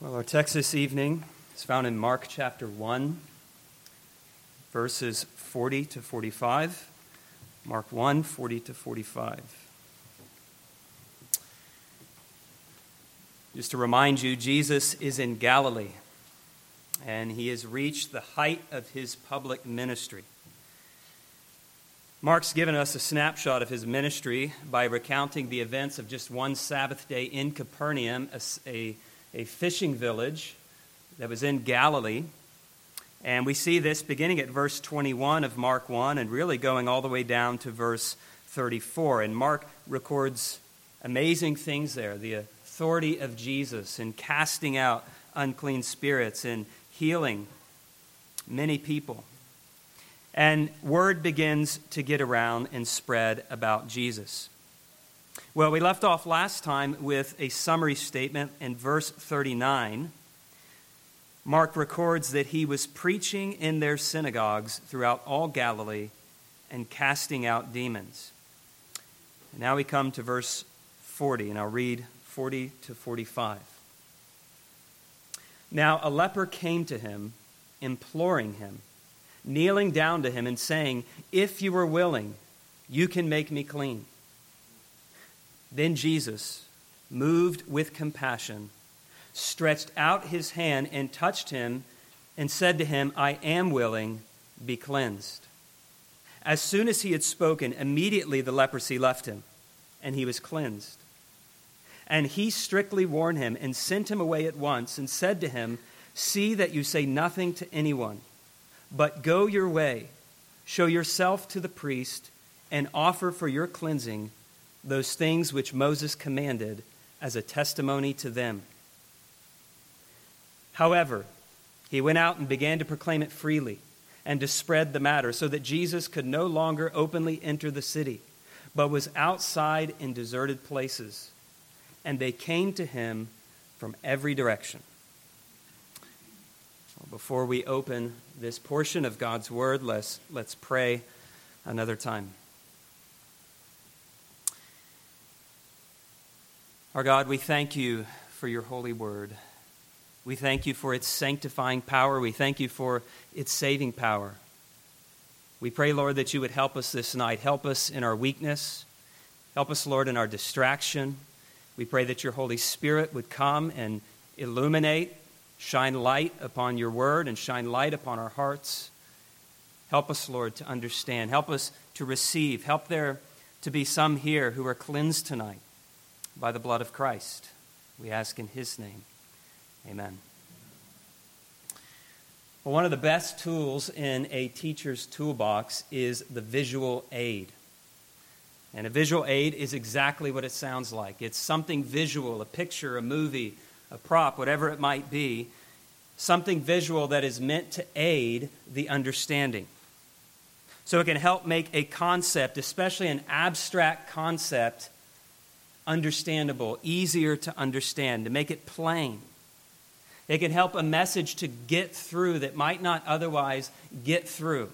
Well, our text this evening is found in Mark chapter 1, verses 40 to 45. Mark 1, 40 to 45. Just to remind you, Jesus is in Galilee, and he has reached the height of his public ministry. Mark's given us a snapshot of his ministry by recounting the events of just one Sabbath day in Capernaum, a fishing village that was in Galilee. And we see this beginning at verse 21 of Mark 1 and really going all the way down to verse 34. And Mark records amazing things there, the authority of Jesus in casting out unclean spirits and healing many people. And word begins to get around and spread about Jesus. Well, we left off last time with a summary statement in verse 39. Mark records that he was preaching in their synagogues throughout all Galilee and casting out demons. And now we come to verse 40, and I'll read 40 to 45. Now a leper came to him, imploring him, kneeling down to him and saying, "If you are willing, you can make me clean." Then Jesus, moved with compassion, stretched out his hand and touched him and said to him, "I am willing, be cleansed." As soon as he had spoken, immediately the leprosy left him, and he was cleansed. And he strictly warned him and sent him away at once and said to him, "See that you say nothing to anyone, but go your way, show yourself to the priest, and offer for your cleansing those things which Moses commanded as a testimony to them." However, he went out and began to proclaim it freely and to spread the matter, so that Jesus could no longer openly enter the city, but was outside in deserted places. And they came to him from every direction. Before we open this portion of God's word, let's pray another time. Our God, we thank you for your holy word. We thank you for its sanctifying power. We thank you for its saving power. We pray, Lord, that you would help us this night. Help us in our weakness. Help us, Lord, in our distraction. We pray that your Holy Spirit would come and illuminate, shine light upon your word and shine light upon our hearts. Help us, Lord, to understand. Help us to receive. Help there to be some here who are cleansed tonight by the blood of Christ. We ask in his name. Amen. Well, one of the best tools in a teacher's toolbox is the visual aid. And a visual aid is exactly what it sounds like. It's something visual, a picture, a movie, a prop, whatever it might be, something visual that is meant to aid the understanding. So it can help make a concept, especially an abstract concept, understandable, easier to understand, to make it plain. It can help a message to get through that might not otherwise get through.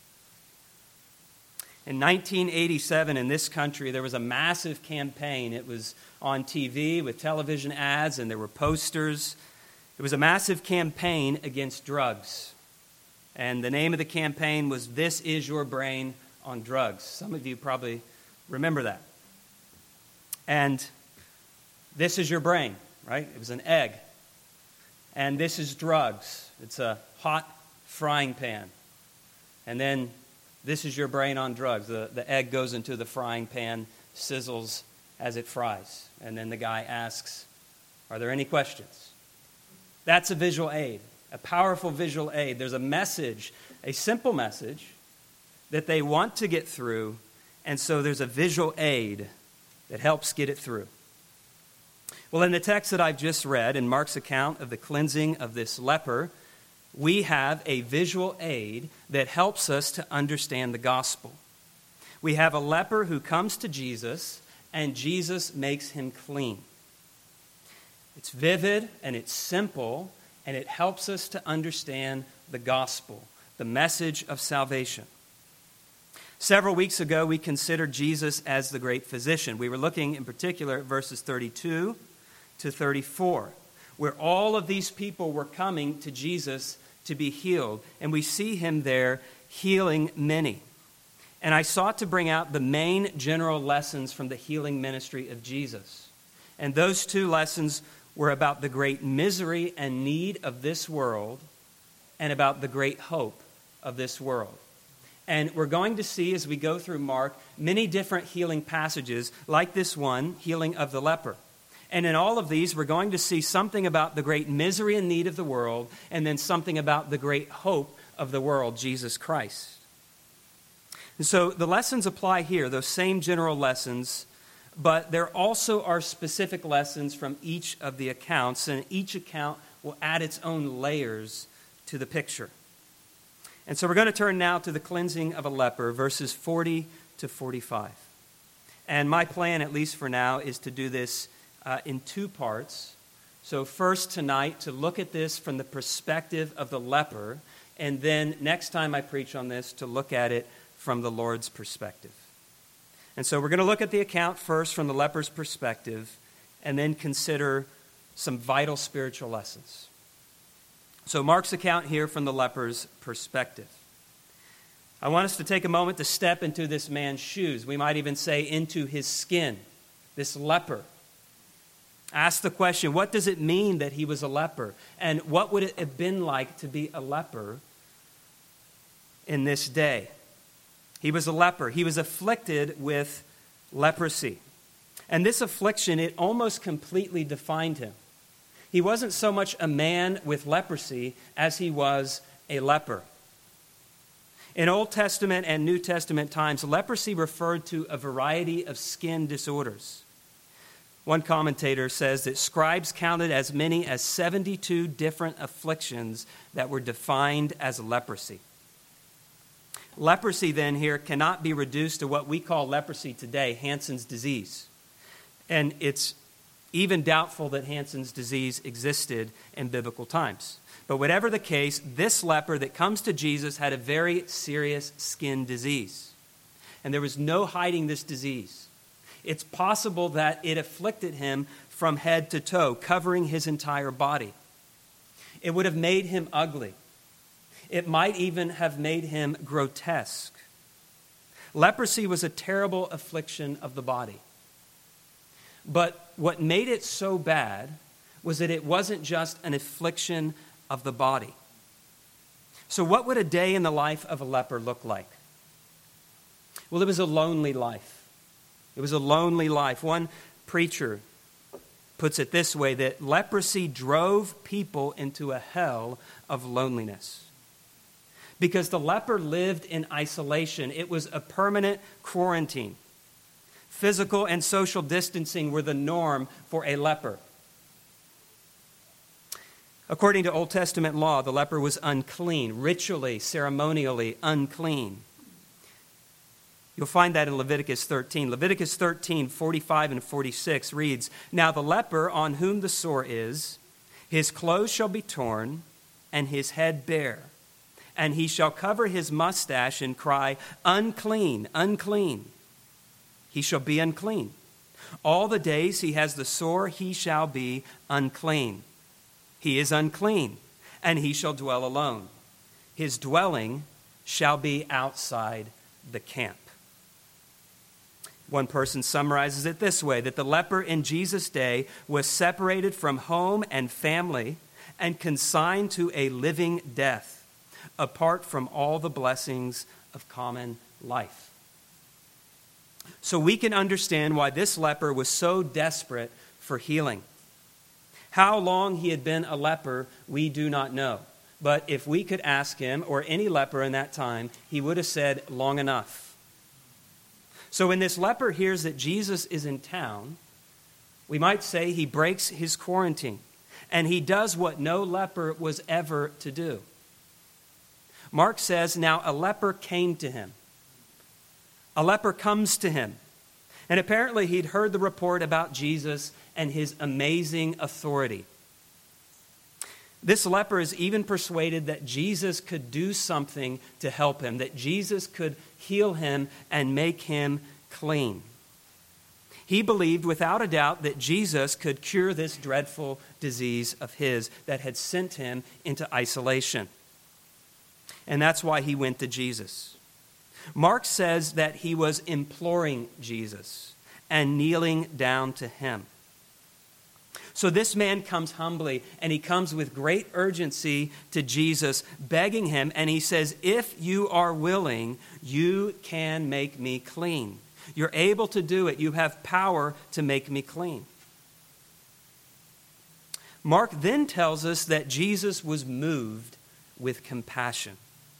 In 1987 in this country, there was a massive campaign. It was on TV with television ads, and there were posters. It was a massive campaign against drugs. And the name of the campaign was "This Is Your Brain on Drugs." Some of you probably remember that. And this is your brain, right? It was an egg. And this is drugs. It's a hot frying pan. And then this is your brain on drugs. The egg goes into the frying pan, sizzles as it fries. And then the guy asks, "Are there any questions?" That's a visual aid, a powerful visual aid. There's a message, a simple message that they want to get through, and so there's a visual aid that helps get it through. Well, in the text that I've just read, in Mark's account of the cleansing of this leper, we have a visual aid that helps us to understand the gospel. We have a leper who comes to Jesus, and Jesus makes him clean. It's vivid, and it's simple, and it helps us to understand the gospel, the message of salvation. Several weeks ago, we considered Jesus as the great physician. We were looking in particular at verses 32 to 34, where all of these people were coming to Jesus to be healed. And we see him there healing many. And I sought to bring out the main general lessons from the healing ministry of Jesus. And those two lessons were about the great misery and need of this world and about the great hope of this world. And we're going to see as we go through Mark many different healing passages like this one, healing of the leper. And in all of these, we're going to see something about the great misery and need of the world and then something about the great hope of the world, Jesus Christ. And so the lessons apply here, those same general lessons, but there also are specific lessons from each of the accounts, and each account will add its own layers to the picture. And so we're going to turn now to the cleansing of a leper, verses 40 to 45. And my plan, at least for now, is to do this in two parts. So first tonight, to look at this from the perspective of the leper, and then next time I preach on this, to look at it from the Lord's perspective. And so we're going to look at the account first from the leper's perspective, and then consider some vital spiritual lessons. So Mark's account here from the leper's perspective. I want us to take a moment to step into this man's shoes. We might even say into his skin, this leper. Ask the question, what does it mean that he was a leper? And what would it have been like to be a leper in this day? He was a leper. He was afflicted with leprosy. And this affliction, it almost completely defined him. He wasn't so much a man with leprosy as he was a leper. In Old Testament and New Testament times, leprosy referred to a variety of skin disorders. One commentator says that scribes counted as many as 72 different afflictions that were defined as leprosy. Leprosy then here cannot be reduced to what we call leprosy today, Hansen's disease. And it's even doubtful that Hansen's disease existed in biblical times. But whatever the case, this leper that comes to Jesus had a very serious skin disease. And there was no hiding this disease. It's possible that it afflicted him from head to toe, covering his entire body. It would have made him ugly. It might even have made him grotesque. Leprosy was a terrible affliction of the body. But what made it so bad was that it wasn't just an affliction of the body. So what would a day in the life of a leper look like? Well, it was a lonely life. It was a lonely life. One preacher puts it this way, that leprosy drove people into a hell of loneliness. Because the leper lived in isolation. It was a permanent quarantine. Physical and social distancing were the norm for a leper. According to Old Testament law, the leper was unclean, ritually, ceremonially unclean. You'll find that in Leviticus 13. Leviticus 13, 45 and 46 reads, "Now the leper on whom the sore is, his clothes shall be torn, and his head bare. And he shall cover his mustache and cry, 'Unclean, unclean.' He shall be unclean. All the days he has the sore, he shall be unclean. He is unclean, and he shall dwell alone. His dwelling shall be outside the camp." One person summarizes it this way, that the leper in Jesus' day was separated from home and family and consigned to a living death, apart from all the blessings of common life. So we can understand why this leper was so desperate for healing. How long he had been a leper, we do not know. But if we could ask him, or any leper in that time, he would have said, "Long enough." So when this leper hears that Jesus is in town, we might say he breaks his quarantine, and he does what no leper was ever to do. Mark says, now a leper came to him. A leper comes to him. And apparently he'd heard the report about Jesus and his amazing authority. This leper is even persuaded that Jesus could do something to help him, that Jesus could heal him and make him clean. He believed without a doubt that Jesus could cure this dreadful disease of his that had sent him into isolation. And that's why he went to Jesus. Mark says that he was imploring Jesus and kneeling down to him. So this man comes humbly, and he comes with great urgency to Jesus, begging him, and he says, if you are willing, you can make me clean. You're able to do it. You have power to make me clean. Mark then tells us that Jesus was moved with compassion.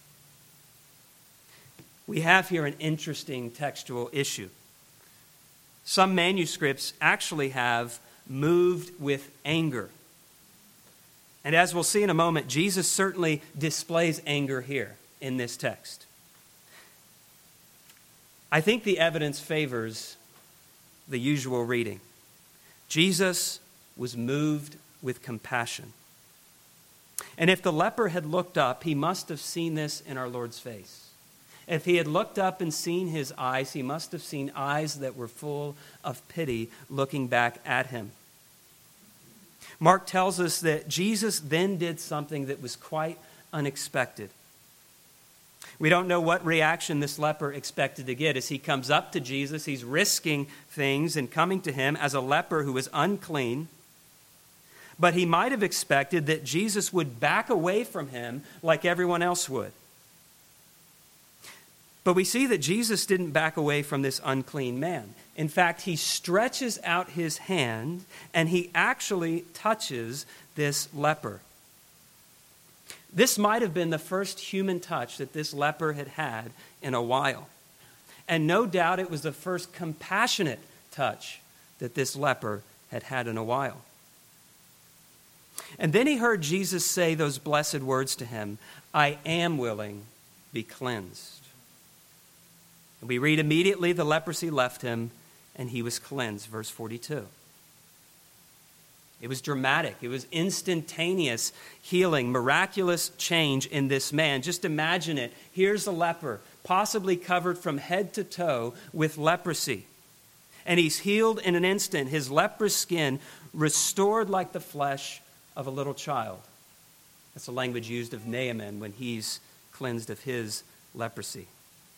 We have here an interesting textual issue. Some manuscripts actually have moved with anger. And as we'll see in a moment, Jesus certainly displays anger here in this text. I think the evidence favors the usual reading. Jesus was moved with compassion. And if the leper had looked up, he must have seen this in our Lord's face. If he had looked up and seen his eyes, he must have seen eyes that were full of pity looking back at him. Mark tells us that Jesus then did something that was quite unexpected. We don't know what reaction this leper expected to get. As he comes up to Jesus, he's risking things and coming to him as a leper who is unclean. But he might have expected that Jesus would back away from him like everyone else would. But we see that Jesus didn't back away from this unclean man. In fact, he stretches out his hand and he actually touches this leper. This might have been the first human touch that this leper had had in a while. And no doubt it was the first compassionate touch that this leper had had in a while. And then he heard Jesus say those blessed words to him, I am willing, be cleansed. And we read immediately the leprosy left him and he was cleansed, verse 42. It was dramatic. It was instantaneous healing, miraculous change in this man. Just imagine it. Here's a leper, possibly covered from head to toe with leprosy. And he's healed in an instant. His leprous skin restored like the flesh of a little child. That's the language used of Naaman when he's cleansed of his leprosy.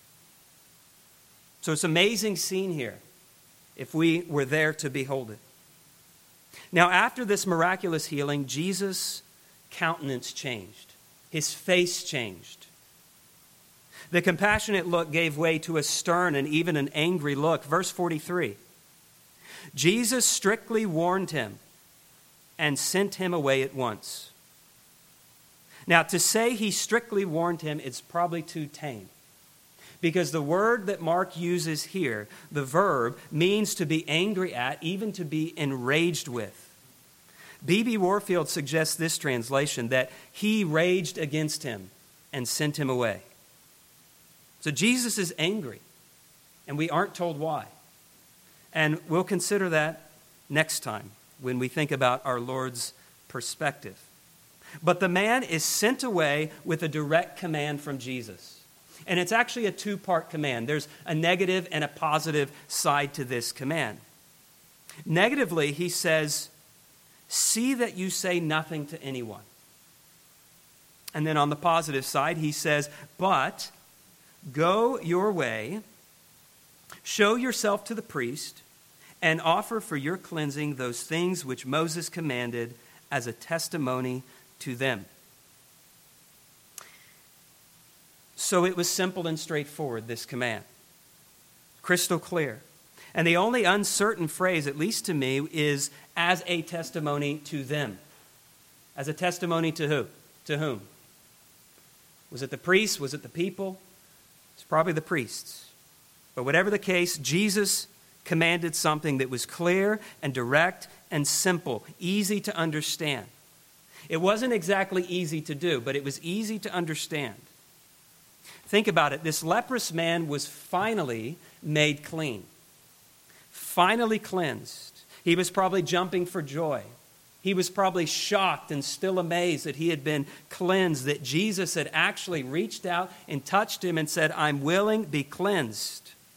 So it's an amazing scene here if we were there to behold it. Now, after this miraculous healing, Jesus' countenance changed. His face changed. The compassionate look gave way to a stern and even an angry look. Verse 43. Jesus strictly warned him and sent him away at once. Now, to say he strictly warned him, it's probably too tame. Because the word that Mark uses here, the verb, means to be angry at, even to be enraged with. B.B. Warfield suggests this translation, that he raged against him and sent him away. So Jesus is angry, and we aren't told why. And we'll consider that next time when we think about our Lord's perspective. But the man is sent away with a direct command from Jesus. And it's actually a two-part command. There's a negative and a positive side to this command. Negatively, he says, see that you say nothing to anyone. And then on the positive side, he says, but go your way, show yourself to the priest, and offer for your cleansing those things which Moses commanded as a testimony to them. So it was simple and straightforward, this command. Crystal clear. And the only uncertain phrase, at least to me, is as a testimony to them. As a testimony to who? To whom? Was it the priests? Was it the people? It's probably the priests. But whatever the case, Jesus commanded something that was clear and direct and simple, easy to understand. It wasn't exactly easy to do, but it was easy to understand. Think about it. This leprous man was finally made clean, finally cleansed. He was probably jumping for joy. He was probably shocked and still amazed that he had been cleansed, that Jesus had actually reached out and touched him and said, I'm willing, be cleansed.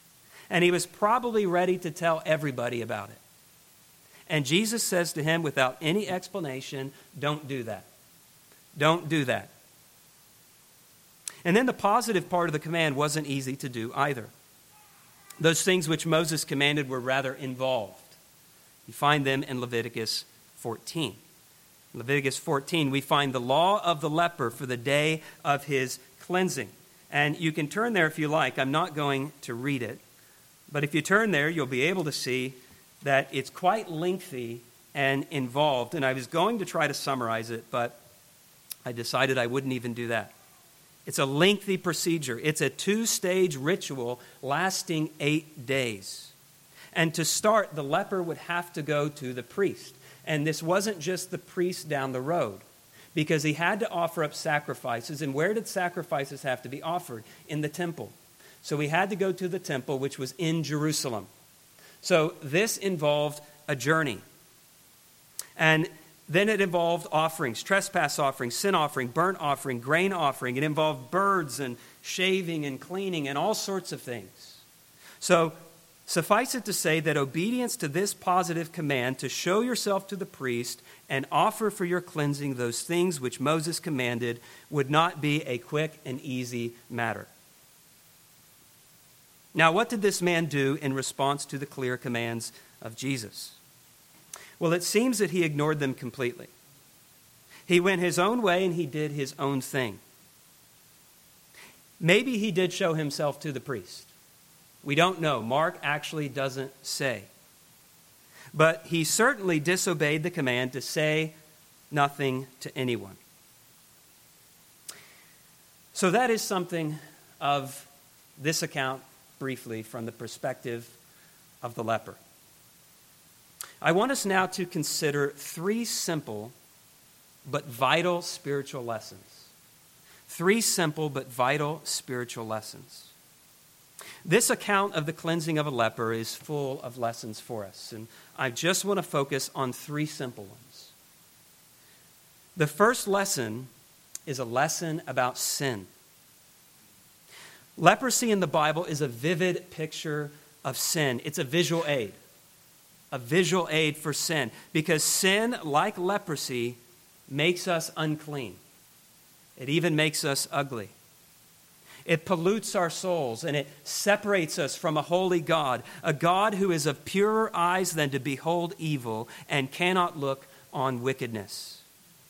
And he was probably ready to tell everybody about it. And Jesus says to him without any explanation, don't do that. Don't do that. And then the positive part of the command wasn't easy to do either. Those things which Moses commanded were rather involved. You find them in Leviticus 14. In Leviticus 14, we find the law of the leper for the day of his cleansing. And you can turn there if you like. I'm not going to read it. But if you turn there, you'll be able to see that it's quite lengthy and involved. And I was going to try to summarize it, but I decided I wouldn't even do that. It's a lengthy procedure. It's a 2-stage ritual lasting 8 days. And to start, the leper would have to go to the priest. And this wasn't just the priest down the road, because he had to offer up sacrifices. And where did sacrifices have to be offered? In the temple. So he had to go to the temple, which was in Jerusalem. So this involved a journey. And then it involved offerings, trespass offering, sin offering, burnt offering, grain offering. It involved birds and shaving and cleaning and all sorts of things. So suffice it to say that obedience to this positive command to show yourself to the priest and offer for your cleansing those things which Moses commanded would not be a quick and easy matter. Now, what did this man do in response to the clear commands of Jesus? Well, it seems that he ignored them completely. He went his own way and he did his own thing. Maybe he did show himself to the priest. We don't know. Mark actually doesn't say. But he certainly disobeyed the command to say nothing to anyone. So that is something of this account briefly from the perspective of the leper. I want us now to consider 3 simple but vital spiritual lessons. 3 simple but vital spiritual lessons. This account of the cleansing of a leper is full of lessons for us, and I just want to focus on 3 simple ones. The first lesson is a lesson about sin. Leprosy in the Bible is a vivid picture of sin. It's a visual aid for sin, because sin, like leprosy, makes us unclean. It even makes us ugly. It pollutes our souls, and it separates us from a holy God, a God who is of purer eyes than to behold evil and cannot look on wickedness.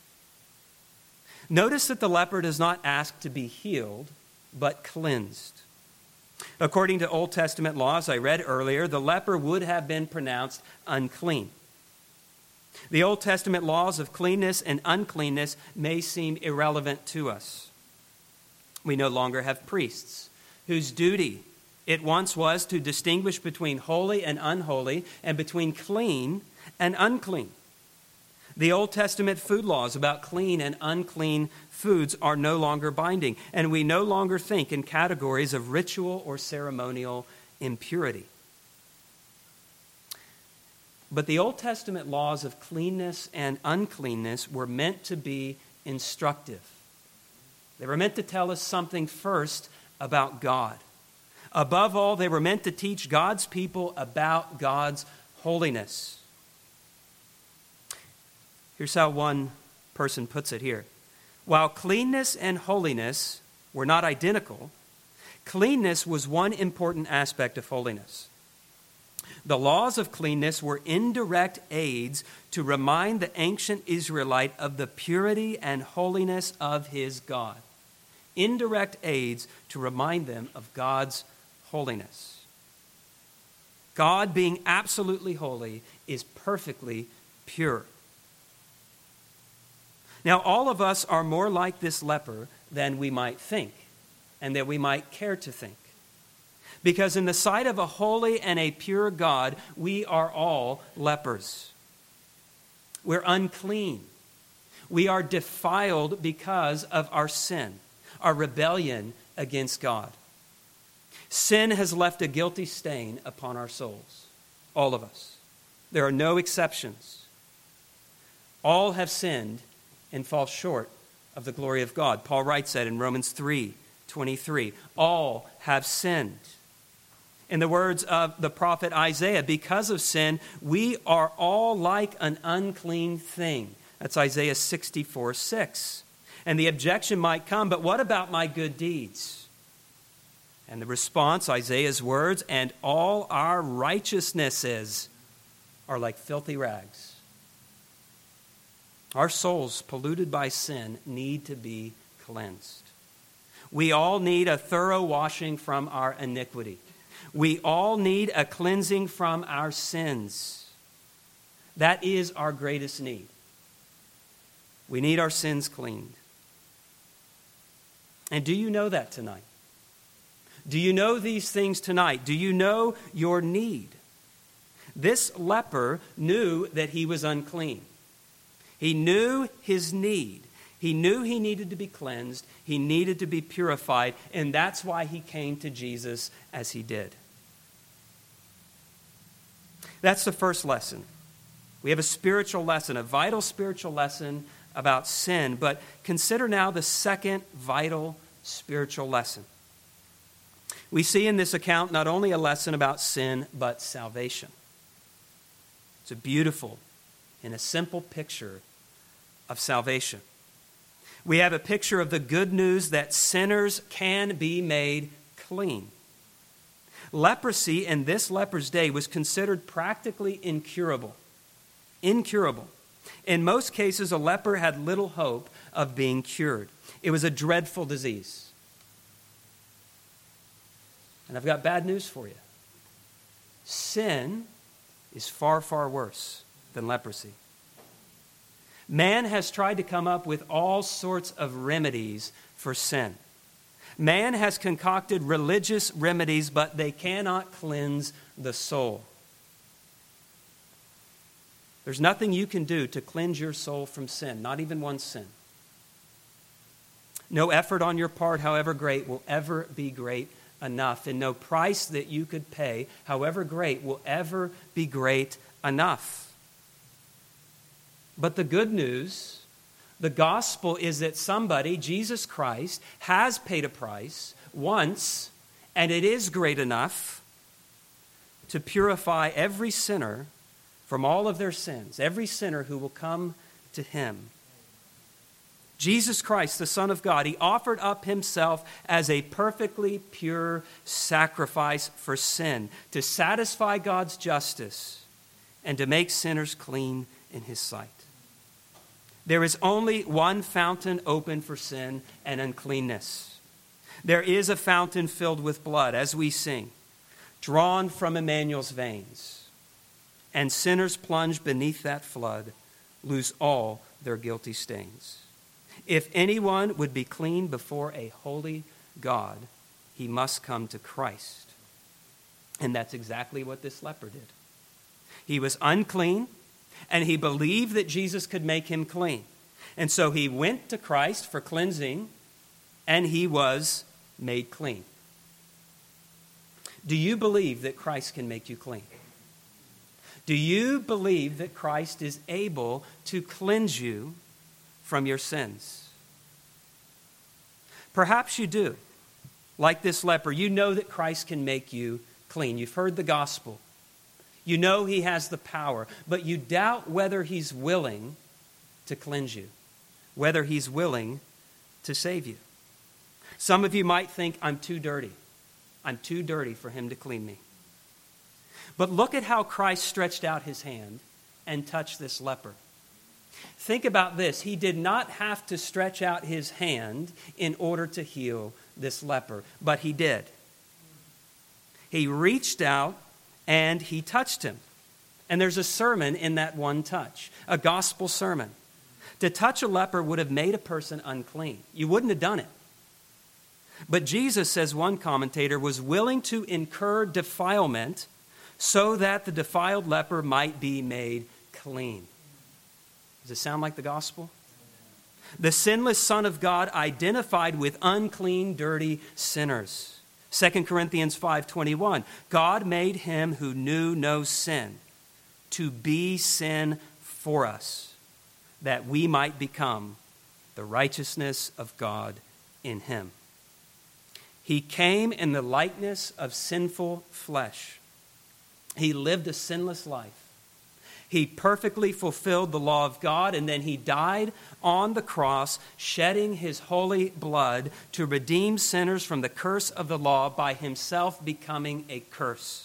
Notice that the leper does not ask to be healed, but cleansed. According to Old Testament laws I read earlier, the leper would have been pronounced unclean. The Old Testament laws of cleanness and uncleanness may seem irrelevant to us. We no longer have priests whose duty it once was to distinguish between holy and unholy and between clean and unclean. The Old Testament food laws about clean and unclean foods are no longer binding, and we no longer think in categories of ritual or ceremonial impurity. But the Old Testament laws of cleanness and uncleanness were meant to be instructive. They were meant to tell us something first about God. Above all, they were meant to teach God's people about God's holiness. Here's how one person puts it here. While cleanness and holiness were not identical, cleanness was one important aspect of holiness. The laws of cleanness were indirect aids to remind the ancient Israelite of the purity and holiness of his God. Indirect aids to remind them of God's holiness. God, being absolutely holy, is perfectly pure. Now, all of us are more like this leper than we might think, and that we might care to think. Because in the sight of a holy and a pure God, we are all lepers. We're unclean. We are defiled because of our sin, our rebellion against God. Sin has left a guilty stain upon our souls, all of us. There are no exceptions. All have sinned and fall short of the glory of God. Paul writes that in Romans 3:23. All have sinned. In the words of the prophet Isaiah, because of sin, we are all like an unclean thing. That's Isaiah 64:6. And the objection might come, but what about my good deeds? And the response, Isaiah's words, and all our righteousnesses are like filthy rags. Our souls polluted by sin need to be cleansed. We all need a thorough washing from our iniquity. We all need a cleansing from our sins. That is our greatest need. We need our sins cleaned. And do you know that tonight? Do you know these things tonight? Do you know your need? This leper knew that he was unclean. He knew his need. He knew he needed to be cleansed. He needed to be purified. And that's why he came to Jesus as he did. That's the first lesson. We have a spiritual lesson, a vital spiritual lesson about sin. But consider now the second vital spiritual lesson. We see in this account not only a lesson about sin, but salvation. It's a beautiful and a simple picture of salvation. We have a picture of the good news that sinners can be made clean. Leprosy in this leper's day was considered practically incurable. Incurable. In most cases, a leper had little hope of being cured. It was a dreadful disease. And I've got bad news for you. Sin is far, far worse than leprosy. Man has tried to come up with all sorts of remedies for sin. Man has concocted religious remedies, but they cannot cleanse the soul. There's nothing you can do to cleanse your soul from sin, not even one sin. No effort on your part, however great, will ever be great enough, and no price that you could pay, however great, will ever be great enough. But the good news, the gospel, is that somebody, Jesus Christ, has paid a price once, and it is great enough to purify every sinner from all of their sins, every sinner who will come to him. Jesus Christ, the Son of God, he offered up himself as a perfectly pure sacrifice for sin, to satisfy God's justice and to make sinners clean in his sight. There is only one fountain open for sin and uncleanness. There is a fountain filled with blood, as we sing, drawn from Emmanuel's veins. And sinners plunged beneath that flood lose all their guilty stains. If anyone would be clean before a holy God, he must come to Christ. And that's exactly what this leper did. He was unclean, and he believed that Jesus could make him clean. And so he went to Christ for cleansing, and he was made clean. Do you believe that Christ can make you clean? Do you believe that Christ is able to cleanse you from your sins? Perhaps you do. Like this leper, you know that Christ can make you clean. You've heard the gospel. You know he has the power, but you doubt whether he's willing to cleanse you, whether he's willing to save you. Some of you might think, I'm too dirty. I'm too dirty for him to clean me. But look at how Christ stretched out his hand and touched this leper. Think about this. He did not have to stretch out his hand in order to heal this leper, but he did. He reached out and he touched him. And there's a sermon in that one touch, a gospel sermon. To touch a leper would have made a person unclean. You wouldn't have done it. But Jesus, says one commentator, was willing to incur defilement so that the defiled leper might be made clean. Does it sound like the gospel? The sinless Son of God identified with unclean, dirty sinners. 2 Corinthians 5:21, God made him who knew no sin to be sin for us, that we might become the righteousness of God in him. He came in the likeness of sinful flesh. He lived a sinless life. He perfectly fulfilled the law of God, and then he died on the cross, shedding his holy blood to redeem sinners from the curse of the law by himself becoming a curse.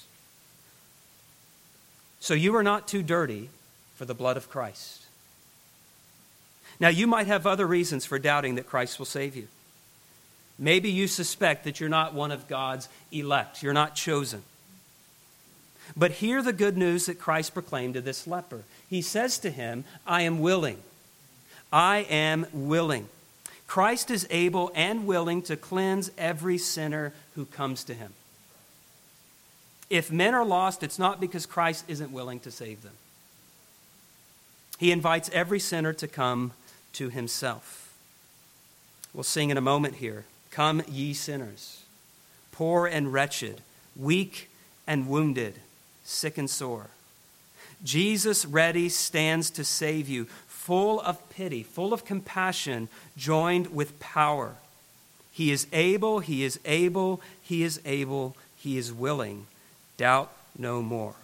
So you are not too dirty for the blood of Christ. Now, you might have other reasons for doubting that Christ will save you. Maybe you suspect that you're not one of God's elect. You're not chosen. But hear the good news that Christ proclaimed to this leper. He says to him, I am willing. I am willing. Christ is able and willing to cleanse every sinner who comes to him. If men are lost, it's not because Christ isn't willing to save them. He invites every sinner to come to himself. We'll sing in a moment here. Come, ye sinners, poor and wretched, weak and wounded, sick and sore. Jesus ready stands to save you, full of pity, full of compassion, joined with power. He is able, he is able, he is able, he is willing. Doubt no more.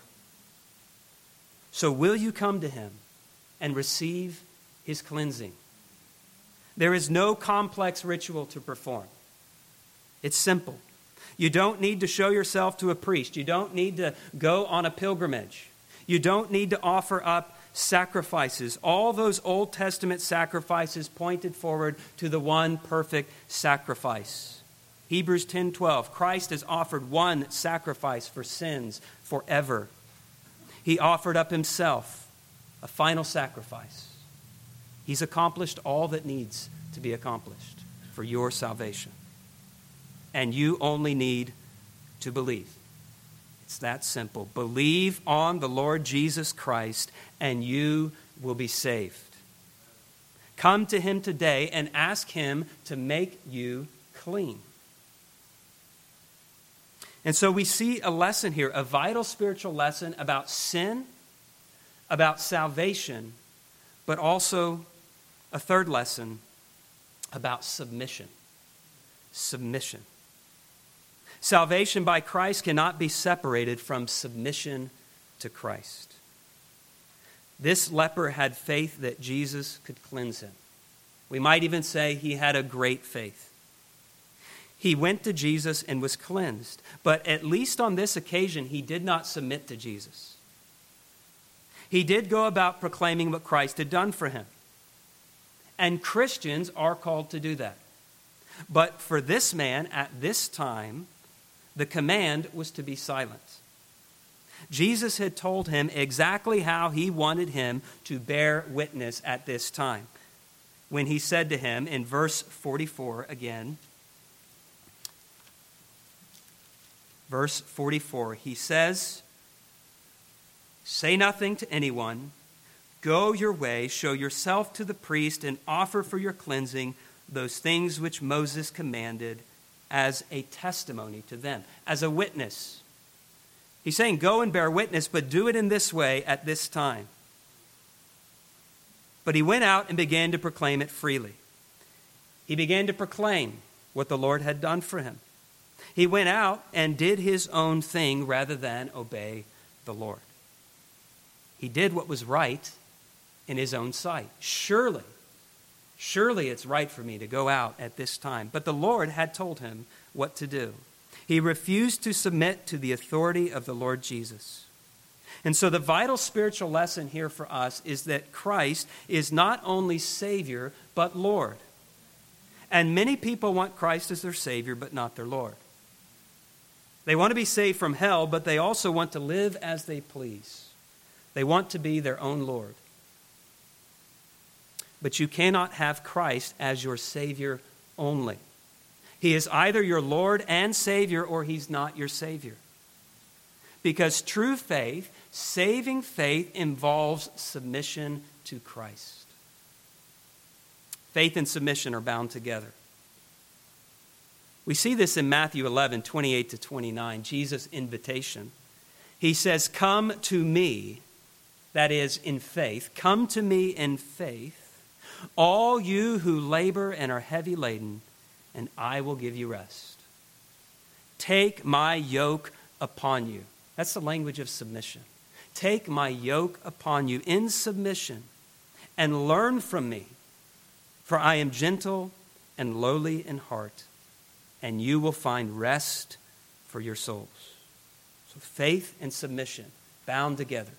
So will you come to him and receive his cleansing? There is no complex ritual to perform. It's simple. You don't need to show yourself to a priest. You don't need to go on a pilgrimage. You don't need to offer up sacrifices. All those Old Testament sacrifices pointed forward to the one perfect sacrifice. Hebrews 10:12, Christ has offered one sacrifice for sins forever. He offered up himself, a final sacrifice. He's accomplished all that needs to be accomplished for your salvation. And you only need to believe. It's that simple. Believe on the Lord Jesus Christ and you will be saved. Come to him today and ask him to make you clean. And so we see a lesson here, a vital spiritual lesson about sin, about salvation, but also a third lesson about submission. Submission. Salvation by Christ cannot be separated from submission to Christ. This leper had faith that Jesus could cleanse him. We might even say he had a great faith. He went to Jesus and was cleansed. But at least on this occasion, he did not submit to Jesus. He did go about proclaiming what Christ had done for him. And Christians are called to do that. But for this man at this time, the command was to be silent. Jesus had told him exactly how he wanted him to bear witness at this time. When he said to him in verse 44 again, verse 44, he says, say nothing to anyone. Go your way, show yourself to the priest, and offer for your cleansing those things which Moses commanded as a testimony to them, as a witness. He's saying, go and bear witness, but do it in this way at this time. But he went out and began to proclaim it freely. He began to proclaim what the Lord had done for him. He went out and did his own thing rather than obey the Lord. He did what was right in his own sight. Surely it's right for me to go out at this time. But the Lord had told him what to do. He refused to submit to the authority of the Lord Jesus. And so the vital spiritual lesson here for us is that Christ is not only Savior, but Lord. And many people want Christ as their Savior, but not their Lord. They want to be saved from hell, but they also want to live as they please. They want to be their own Lord. But you cannot have Christ as your Savior only. He is either your Lord and Savior, or he's not your Savior. Because true faith, saving faith, involves submission to Christ. Faith and submission are bound together. We see this in Matthew 11, 28 to 29, Jesus' invitation. He says, come to me, that is, in faith. Come to me in faith, all you who labor and are heavy laden, and I will give you rest. Take my yoke upon you. That's the language of submission. Take my yoke upon you in submission and learn from me, for I am gentle and lowly in heart, and you will find rest for your souls. So faith and submission bound together.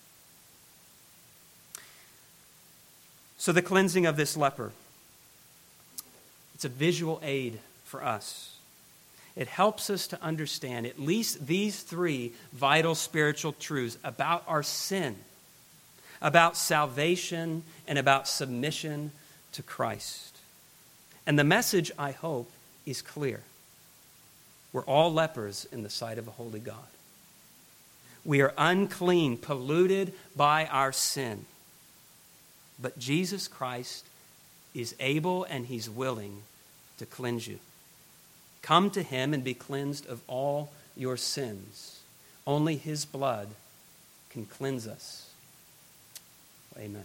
So the cleansing of this leper, it's a visual aid for us. It helps us to understand at least these three vital spiritual truths about our sin, about salvation, and about submission to Christ. And the message, I hope, is clear. We're all lepers in the sight of a holy God. We are unclean, polluted by our sin. But Jesus Christ is able and he's willing to cleanse you. Come to him and be cleansed of all your sins. Only his blood can cleanse us. Amen.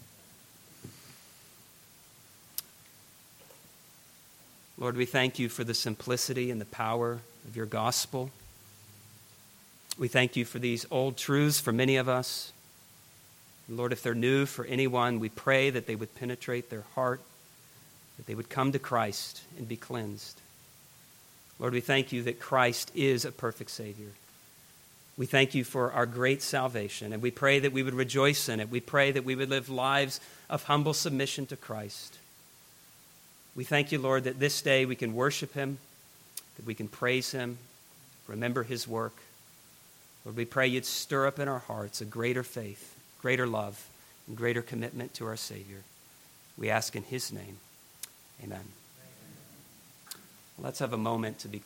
Lord, we thank you for the simplicity and the power of your gospel. We thank you for these old truths for many of us. Lord, if they're new for anyone, we pray that they would penetrate their heart, that they would come to Christ and be cleansed. Lord, we thank you that Christ is a perfect Savior. We thank you for our great salvation, and we pray that we would rejoice in it. We pray that we would live lives of humble submission to Christ. We thank you, Lord, that this day we can worship him, that we can praise him, remember his work. Lord, we pray you'd stir up in our hearts a greater faith, greater love, and greater commitment to our Savior. We ask in his name. Amen. Let's have a moment to be quiet.